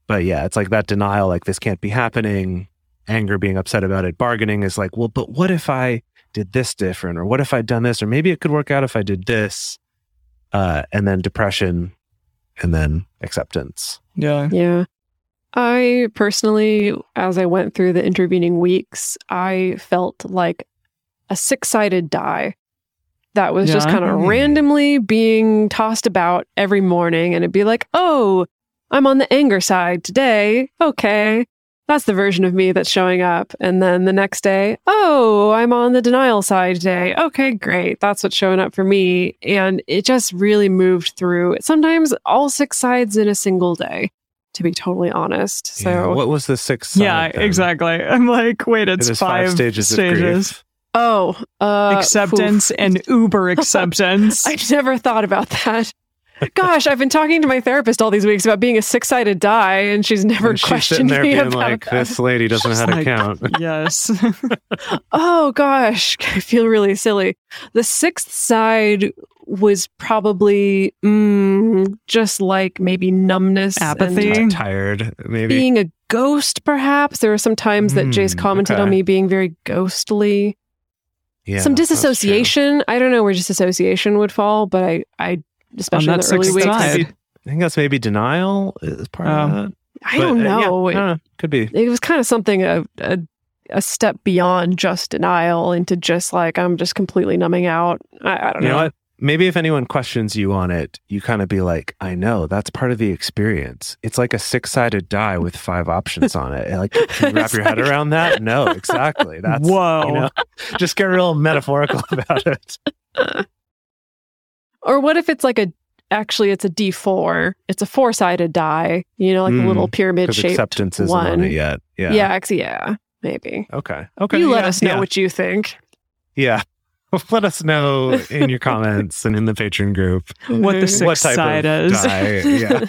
But yeah, it's like that denial, like this can't be happening. Anger, being upset about it. Bargaining is like, well, but what if I did this different? Or what if I'd done this? Or maybe it could work out if I did this. And then depression, and then acceptance. Yeah. Yeah. I personally, as I went through the intervening weeks, I felt like a six-sided die that was just Yeah. kind of randomly being tossed about every morning. And it'd be like, oh, I'm on the anger side today. Okay. That's the version of me that's showing up. And then the next day, oh, I'm on the denial side today. Okay, great. That's what's showing up for me. And it just really moved through sometimes all six sides in a single day, to be totally honest. So Yeah, what was the sixth side? Yeah, then? exactly. I'm like, wait, It it's is five stages. of grief. Acceptance and uber acceptance. I never thought about that. Gosh, I've been talking to my therapist all these weeks about being a six-sided die, and she's never And she's questioned sitting there me being about like, that. this lady doesn't know how to Like, count. Yes. Oh gosh, I feel really silly. The sixth side was probably just like maybe numbness, Apathy. and Tired, maybe. being a ghost. Perhaps there were some times that Jace commented okay. on me being very ghostly. Yeah, Some that's true. disassociation. I don't know where disassociation would fall, but I especially in that the early sixth weeks. side. I think that's maybe denial is part of that. I don't But, know. yeah, I don't know. Could be. It was kind of something a step beyond just denial into just like I'm just completely numbing out. I don't You know know. what? Maybe if anyone questions you on it, you kind of be like, I know, that's part of the experience. It's like a six-sided die with 5 options on it. Like, can you wrap your head around that? No, exactly. That's, Whoa. you know, just get real metaphorical about it. Or what if it's like actually it's a D4. It's a 4-sided die, you know, like a little pyramid Because shaped acceptance isn't one. on it yet. Yeah. Yeah, maybe. Okay. You let yeah, us know yeah. what you think. Yeah. Let us know in your comments and in the Patreon group What the Mhm. sixth what type side of is. die. Yeah.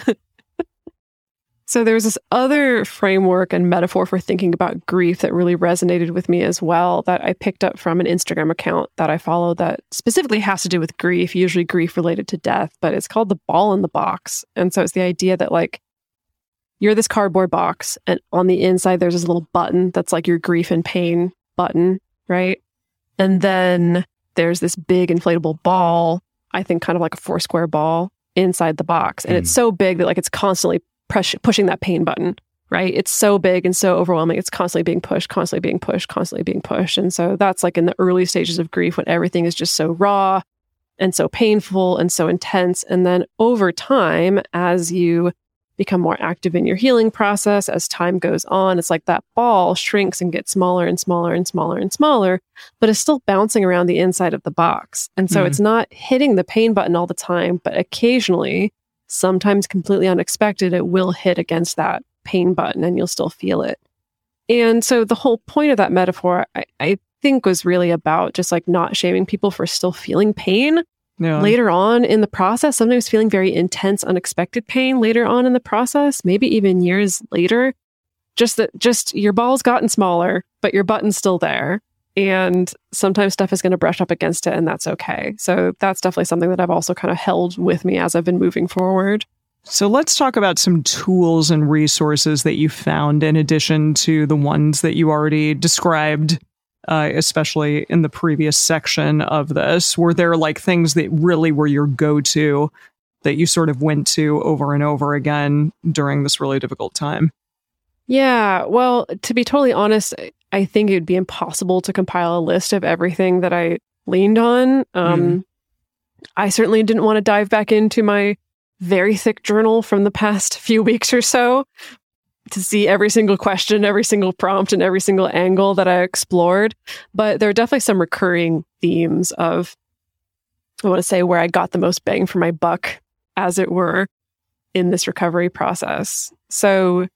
So there was this other framework and metaphor for thinking about grief that really resonated with me as well, that I picked up from an Instagram account that I follow that specifically has to do with grief, usually grief related to death, but it's called the ball in the box. And so it's the idea that like you're this cardboard box, and on the inside there's this little button that's like your grief and pain button, right? And then there's this big inflatable ball, I think kind of like a 4-square ball inside the box. And it's so big that like it's constantly pushing that pain button, right? It's so big and so overwhelming. It's constantly being pushed, constantly being pushed, constantly being pushed. And so that's like in the early stages of grief when everything is just so raw and so painful and so intense. And then over time, as you become more active in your healing process, as time goes on, it's like that ball shrinks and gets smaller and smaller and smaller and smaller, but it's still bouncing around the inside of the box. And so it's not hitting the pain button all the time, but occasionally, sometimes completely unexpected, it will hit against that pain button and you'll still feel it. And so the whole point of that metaphor, I think, was really about just like not shaming people for still feeling pain Yeah. later on in the process, sometimes feeling very intense, unexpected pain later on in the process, maybe even years later. Just your ball's gotten smaller, but your button's still there. And sometimes stuff is going to brush up against it, and that's okay. So that's definitely something that I've also kind of held with me as I've been moving forward. So let's talk about some tools and resources that you found in addition to the ones that you already described, especially in the previous section of this. Were there like things that really were your go-to that you sort of went to over and over again during this really difficult time? Yeah, well, to be totally honest, I think it would be impossible to compile a list of everything that I leaned on. I certainly didn't want to dive back into my very thick journal from the past few weeks or so to see every single question, every single prompt, and every single angle that I explored. But there are definitely some recurring themes of, I want to say, where I got the most bang for my buck, as it were, in this recovery process. So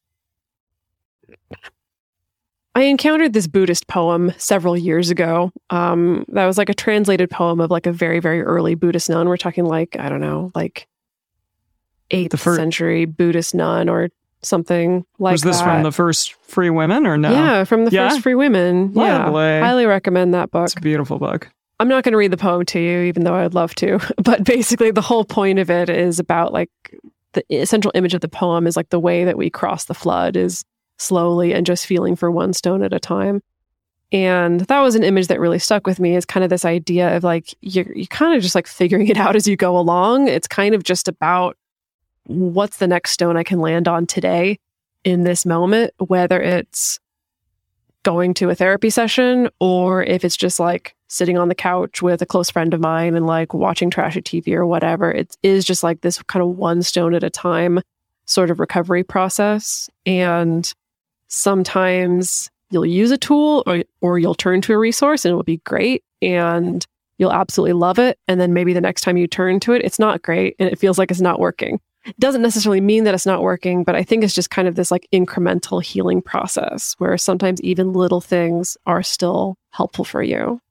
I encountered this Buddhist poem several years ago. That was like a translated poem of like a very, very early Buddhist nun. We're talking like, I don't know, like 8th century Buddhist nun or something like that. Was this from the first Free Women or no? Yeah, from the first Free Women. Yeah, Lovely. highly recommend that book. It's a beautiful book. I'm not going to read the poem to you, even though I'd love to. But basically, the whole point of it is about like the essential image of the poem is like the way that we cross the flood is slowly and just feeling for one stone at a time. And that was an image that really stuck with me, is kind of this idea of like, you're kind of just like figuring it out as you go along. It's kind of just about what's the next stone I can land on today in this moment, whether it's going to a therapy session or if it's just like sitting on the couch with a close friend of mine and like watching trashy TV or whatever. It is just like this kind of one stone at a time sort of recovery process. And sometimes you'll use a tool or you'll turn to a resource and it will be great and you'll absolutely love it. And then maybe the next time you turn to it, it's not great and it feels like it's not working. It doesn't necessarily mean that it's not working, but I think it's just kind of this like incremental healing process where sometimes even little things are still helpful for you.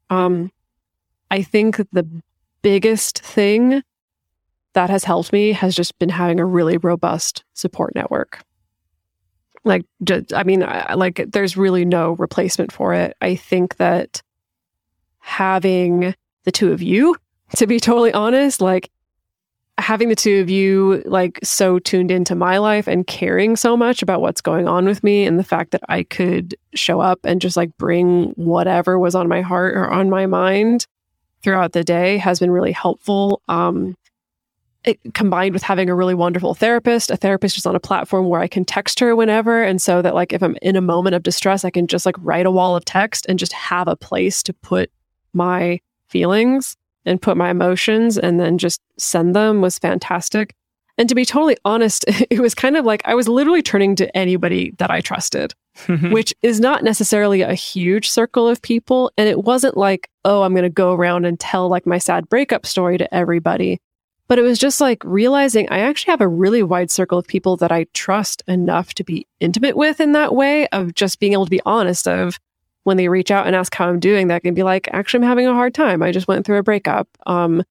I think the biggest thing that has helped me has just been having a really robust support network. Like, there's really no replacement for it. I think that having the two of you, to be totally honest, like having the two of you like so tuned into my life and caring so much about what's going on with me and the fact that I could show up and just like bring whatever was on my heart or on my mind throughout the day has been really helpful. Combined with having a really wonderful therapist, a therapist just on a platform where I can text her whenever. And so that like, if I'm in a moment of distress, I can just like write a wall of text and just have a place to put my feelings and put my emotions and then just send them was fantastic. And to be totally honest, it was kind of like I was literally turning to anybody that I trusted, which is not necessarily a huge circle of people. And it wasn't like, oh, I'm going to go around and tell like my sad breakup story to everybody. But it was just like realizing I actually have a really wide circle of people that I trust enough to be intimate with in that way of just being able to be honest of when they reach out and ask how I'm doing, that can be like, actually, I'm having a hard time. I just went through a breakup. And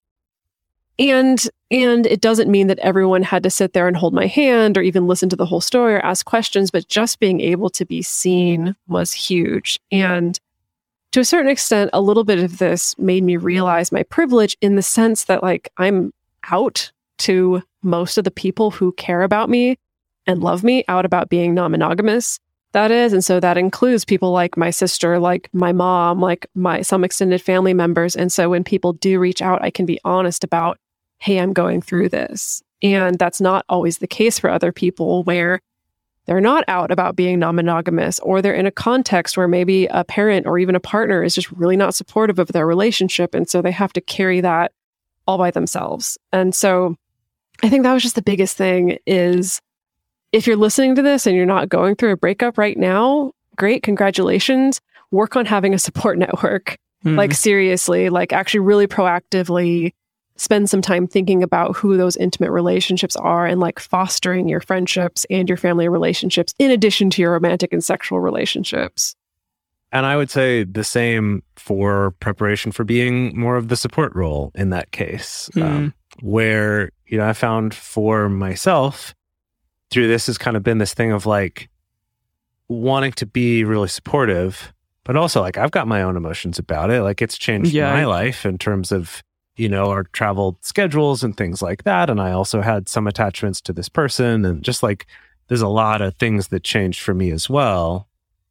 it doesn't mean that everyone had to sit there and hold my hand or even listen to the whole story or ask questions, but just being able to be seen was huge. And to a certain extent, a little bit of this made me realize my privilege in the sense that like I'm out to most of the people who care about me and love me, out about being non-monogamous. That is. And so that includes people like my sister, like my mom, like some extended family members. And so when people do reach out, I can be honest about, hey, I'm going through this. And that's not always the case for other people where they're not out about being non-monogamous, or they're in a context where maybe a parent or even a partner is just really not supportive of their relationship. And so they have to carry that all by themselves. And so I think that was just the biggest thing is, if you're listening to this and you're not going through a breakup right now, great, congratulations. Work on having a support network. Like seriously, like actually really proactively spend some time thinking about who those intimate relationships are and like fostering your friendships and your family relationships in addition to your romantic and sexual relationships. And I would say the same for preparation for being more of the support role in that case, where, you know, I found for myself through this has kind of been this thing of like wanting to be really supportive, but also like I've got my own emotions about it. Like it's changed my life in terms of, you know, our travel schedules and things like that. And I also had some attachments to this person and just like there's a lot of things that changed for me as well.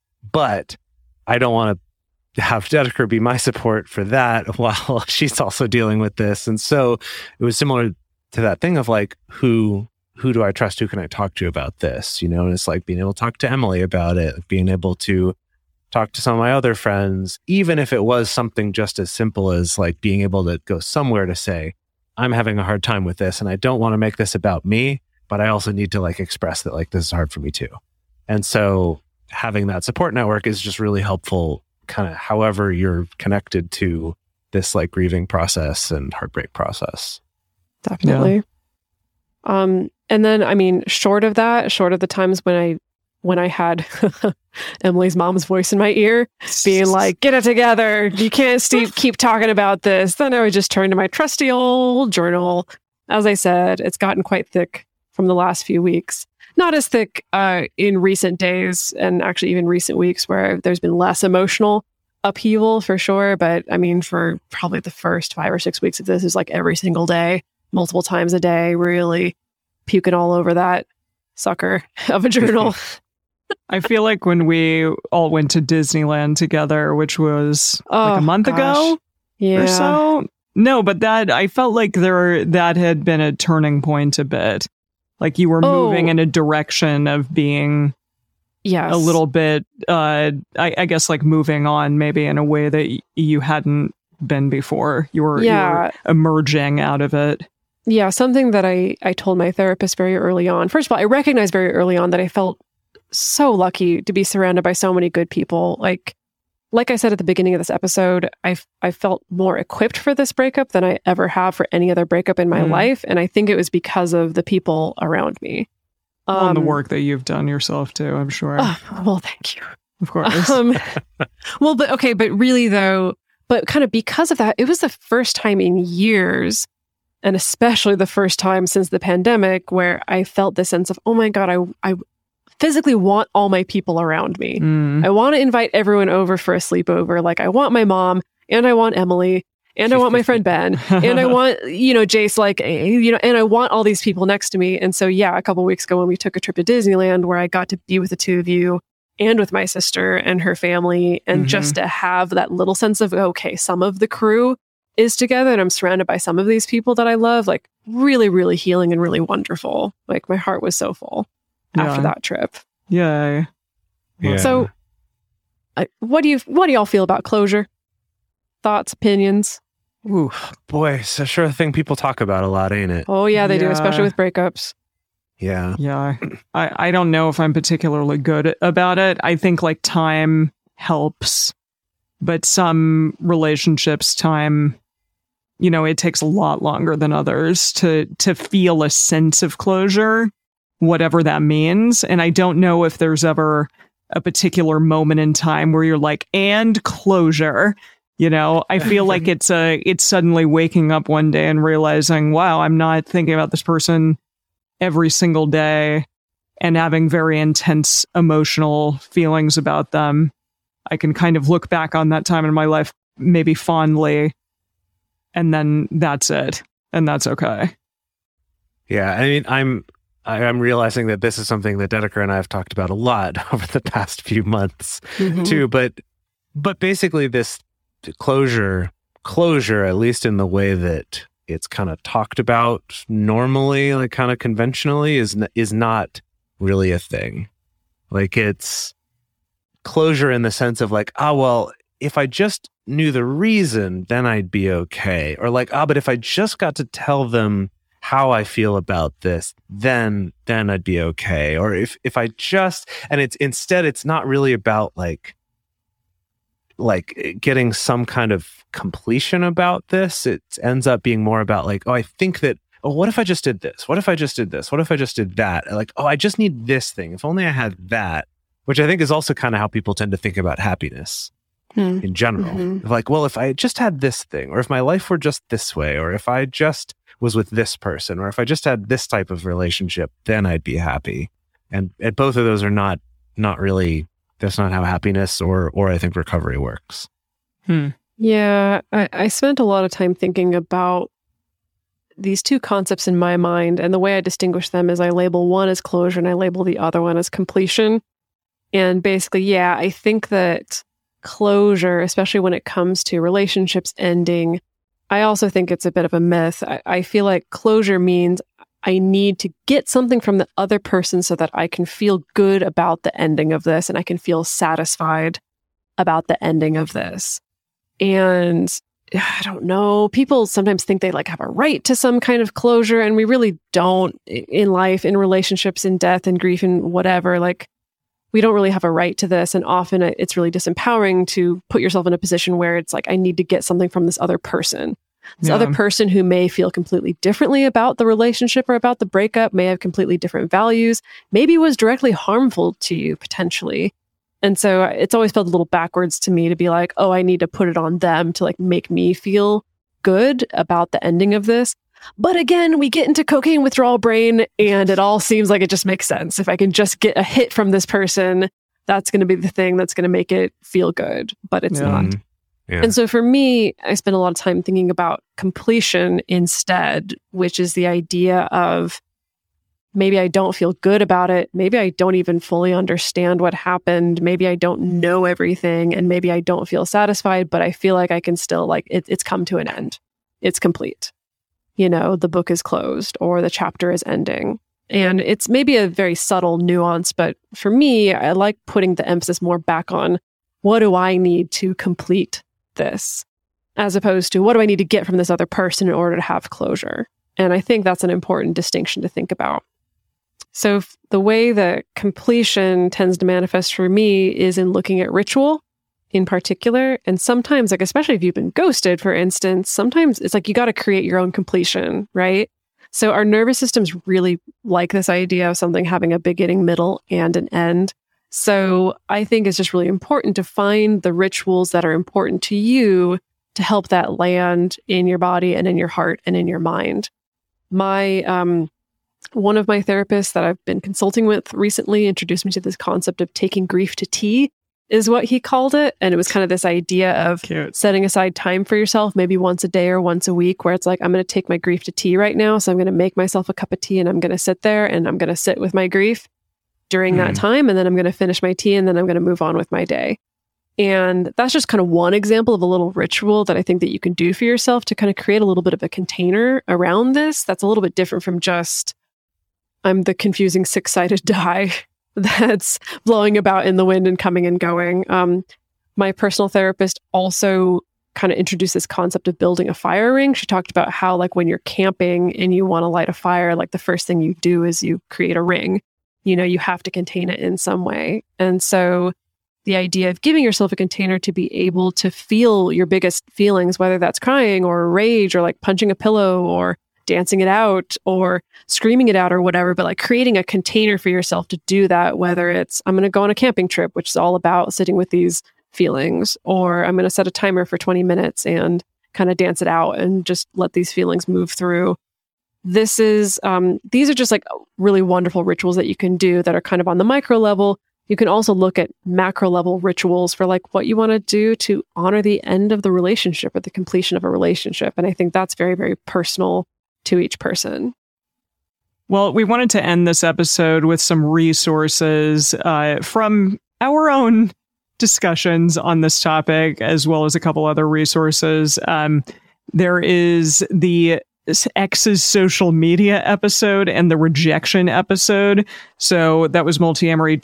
But I don't want to have Dedeker be my support for that while she's also dealing with this. And so it was similar to that thing of like, who do I trust? Who can I talk to about this? You know, and it's like being able to talk to Emily about it, being able to talk to some of my other friends, even if it was something just as simple as like being able to go somewhere to say, I'm having a hard time with this and I don't want to make this about me, but I also need to like express that like this is hard for me too. And so having that support network is just really helpful, kind of however you're connected to this like grieving process and heartbreak process. Definitely. Yeah. And then, I mean, short of the times when I had Emily's mom's voice in my ear being like, get it together. You can't keep talking about this. Then I would just turn to my trusty old journal. As I said, it's gotten quite thick from the last few weeks. Not as thick in recent days and actually even recent weeks where there's been less emotional upheaval for sure. But I mean, for probably the first 5 or 6 weeks of this is like every single day, multiple times a day, really puking all over that sucker of a journal. I feel like when we all went to Disneyland together, which was like a month ago Yeah. or so. No, but I felt like that had been a turning point a bit. Like you were moving in a direction of being Yes. a little bit, I guess, like moving on maybe in a way that you hadn't been before. You were emerging out of it. Yeah, something that I told my therapist very early on. First of all, I recognized very early on that I felt so lucky to be surrounded by so many good people. Like I said at the beginning of this episode, I felt more equipped for this breakup than I ever have for any other breakup in my life. And I think it was because of the people around me. And the work that you've done yourself too, I'm sure. Well, thank you. Of course. Well, but really though, but kind of because of that, it was the first time in years, and especially the first time since the pandemic, where I felt this sense of, oh my God, I physically want all my people around me. I want to invite everyone over for a sleepover. Like I want my mom, and I want Emily, and I want my friend Ben, and I want, Jace, and I want all these people next to me. And so, a couple weeks ago when we took a trip to Disneyland, where I got to be with the two of you and with my sister and her family, and just to have that little sense of, okay, some of the crew is together and I'm surrounded by some of these people that I love, like really, really healing and really wonderful. Like my heart was so full after that trip. Yay. Yeah. So what do y'all feel about closure? Thoughts, opinions? Ooh, boy, it's a sure thing people talk about a lot, ain't it? Oh yeah, they do, Yeah. especially with breakups. Yeah. Yeah. I don't know if I'm particularly good about it. I think like time helps, but some relationships, time, it takes a lot longer than others to feel a sense of closure, whatever that means. And I don't know if there's ever a particular moment in time where you're like, and closure. I feel like it's suddenly waking up one day and realizing, wow, I'm not thinking about this person every single day and having very intense emotional feelings about them. I can kind of look back on that time in my life maybe fondly, and then that's it. And that's okay. Yeah. I mean, I'm realizing that this is something that Dedeker and I have talked about a lot over the past few months too. But basically this closure, at least in the way that it's kind of talked about normally, like kind of conventionally, is not really a thing. Like it's closure in the sense of like, well, if I just knew the reason, then I'd be okay. Or like, but if I just got to tell them how I feel about this, then I'd be okay. Or if I just, and it's not really about like getting some kind of completion about this. It ends up being more about like, I think that, what if I just did this? What if I just did this? What if I just did that? Like, I just need this thing. If only I had that, which I think is also kind of how people tend to think about happiness in general. Like, well, if I just had this thing, or if my life were just this way, or if I just was with this person, or if I just had this type of relationship, then I'd be happy. And both of those are not really, that's not how happiness or I think recovery works. Yeah, I spent a lot of time thinking about these two concepts in my mind, and the way I distinguish them is I label one as closure and I label the other one as completion. And basically, I think that closure, especially when it comes to relationships ending, I also think it's a bit of a myth. I feel like closure means I need to get something from the other person so that I can feel good about the ending of this and I can feel satisfied about the ending of this. And I don't know, people sometimes think they like have a right to some kind of closure, and we really don't in life, in relationships, in death and grief and whatever. Like, we don't really have a right to this. And often it's really disempowering to put yourself in a position where it's like, I need to get something from this other person. This other person who may feel completely differently about the relationship or about the breakup, may have completely different values, maybe was directly harmful to you potentially. And so it's always felt a little backwards to me to be like, I need to put it on them to like make me feel good about the ending of this. But again, we get into cocaine withdrawal brain and it all seems like it just makes sense. If I can just get a hit from this person, that's going to be the thing that's going to make it feel good, but it's not. Yeah. And so for me, I spend a lot of time thinking about completion instead, which is the idea of Maybe I don't feel good about it. Maybe I don't even fully understand what happened. Maybe I don't know everything, and maybe I don't feel satisfied, but I feel like I can still, like, it's come to an end. It's complete. The book is closed or the chapter is ending. And it's maybe a very subtle nuance, but for me, I like putting the emphasis more back on what do I need to complete this, as opposed to what do I need to get from this other person in order to have closure. And I think that's an important distinction to think about. So the way that completion tends to manifest for me is in looking at ritual in particular. And sometimes, like, especially if you've been ghosted, for instance, sometimes it's like you got to create your own completion, right? So our nervous systems really like this idea of something having a beginning, middle, and an end. So I think it's just really important to find the rituals that are important to you to help that land in your body and in your heart and in your mind. One of my therapists that I've been consulting with recently introduced me to this concept of taking grief to tea, is what he called it. And it was kind of this idea of setting aside time for yourself, maybe once a day or once a week, where it's like, I'm going to take my grief to tea right now. So I'm going to make myself a cup of tea and I'm going to sit there and I'm going to sit with my grief during that time. And then I'm going to finish my tea and then I'm going to move on with my day. And that's just kind of one example of a little ritual that I think that you can do for yourself to kind of create a little bit of a container around this. That's a little bit different from just, I'm the confusing six-sided die that's blowing about in the wind and coming and going. My personal therapist also kind of introduced this concept of building a fire ring. She talked about how, like, when you're camping and you want to light a fire, like, the first thing you do is you create a ring. You have to contain it in some way. And so the idea of giving yourself a container to be able to feel your biggest feelings, whether that's crying or rage or like punching a pillow or dancing it out or screaming it out or whatever, but like creating a container for yourself to do that, whether it's I'm going to go on a camping trip, which is all about sitting with these feelings, or I'm going to set a timer for 20 minutes and kind of dance it out and just let these feelings move through. These are just like really wonderful rituals that you can do that are kind of on the micro level. You can also look at macro level rituals for like what you want to do to honor the end of the relationship or the completion of a relationship. And I think that's very, very personal to each person. Well, we wanted to end this episode with some resources from our own discussions on this topic, as well as a couple other resources. There is the X's social media episode and the rejection episode. So that was Multiamory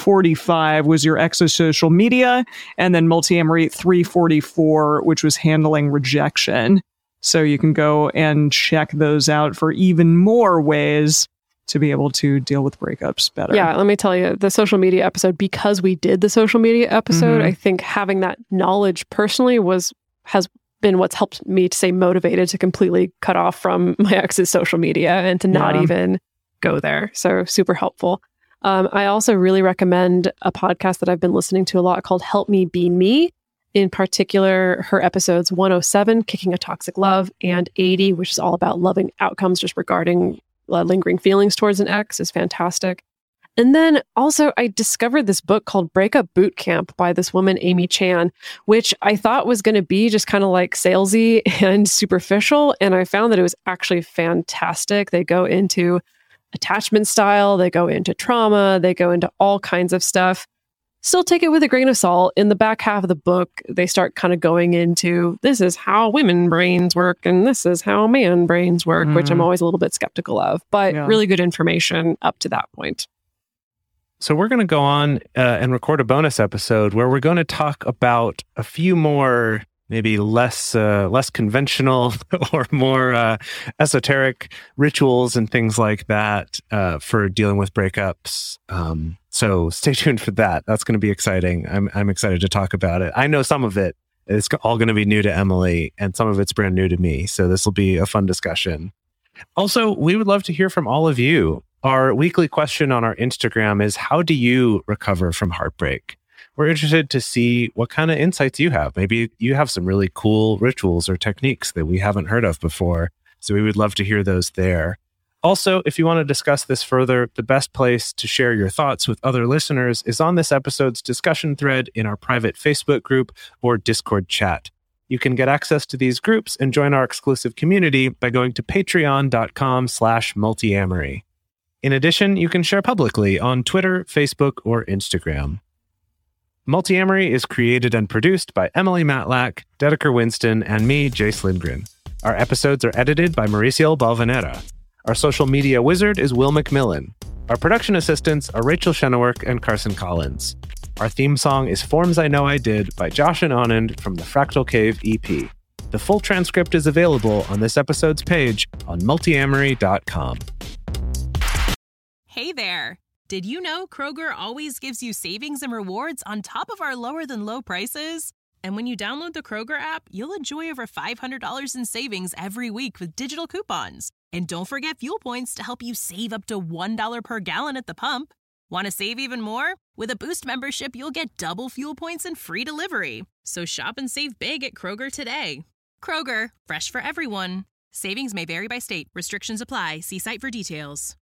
245 was your X's social media, and then Multiamory 344, which was handling rejection. So you can go and check those out for even more ways to be able to deal with breakups better. Yeah, let me tell you, the social media episode, because we did the social media episode, I think having that knowledge personally has been what's helped me to stay motivated to completely cut off from my ex's social media and to not even go there. So super helpful. I also really recommend a podcast that I've been listening to a lot called Help Me Be Me. In particular, her episodes 107, Kicking a Toxic Love, and 80, which is all about loving outcomes just regarding lingering feelings towards an ex, is fantastic. And then also I discovered this book called Breakup Boot Camp by this woman, Amy Chan, which I thought was going to be just kind of like salesy and superficial. And I found that it was actually fantastic. They go into attachment style, they go into trauma, they go into all kinds of stuff. Still take it with a grain of salt. In the back half of the book, they start kind of going into this is how women brains work and this is how man brains work, which I'm always a little bit skeptical of, but really good information up to that point. So we're going to go on and record a bonus episode where we're going to talk about a few more, maybe less conventional or more esoteric rituals and things like that for dealing with breakups. So stay tuned for that. That's going to be exciting. I'm excited to talk about it. I know some of it is all going to be new to Emily, and some of it's brand new to me. So this will be a fun discussion. Also, we would love to hear from all of you. Our weekly question on our Instagram is, how do you recover from heartbreak? We're interested to see what kind of insights you have. Maybe you have some really cool rituals or techniques that we haven't heard of before. So we would love to hear those there. Also, if you want to discuss this further, the best place to share your thoughts with other listeners is on this episode's discussion thread in our private Facebook group or Discord chat. You can get access to these groups and join our exclusive community by going to patreon.com/multiamory. In addition, you can share publicly on Twitter, Facebook, or Instagram. Multiamory is created and produced by Emily Matlack, Dedeker Winston, and me, Jace Lindgren. Our episodes are edited by Mauricio Balvanera. Our social media wizard is Will McMillan. Our production assistants are Rachel Shennework and Carson Collins. Our theme song is Forms I Know I Did by Josh and Anand from the Fractal Cave EP. The full transcript is available on this episode's page on multiamory.com. Hey there! Did you know Kroger always gives you savings and rewards on top of our lower-than-low prices? And when you download the Kroger app, you'll enjoy over $500 in savings every week with digital coupons. And don't forget fuel points to help you save up to $1 per gallon at the pump. Want to save even more? With a Boost membership, you'll get double fuel points and free delivery. So shop and save big at Kroger today. Kroger, fresh for everyone. Savings may vary by state. Restrictions apply. See site for details.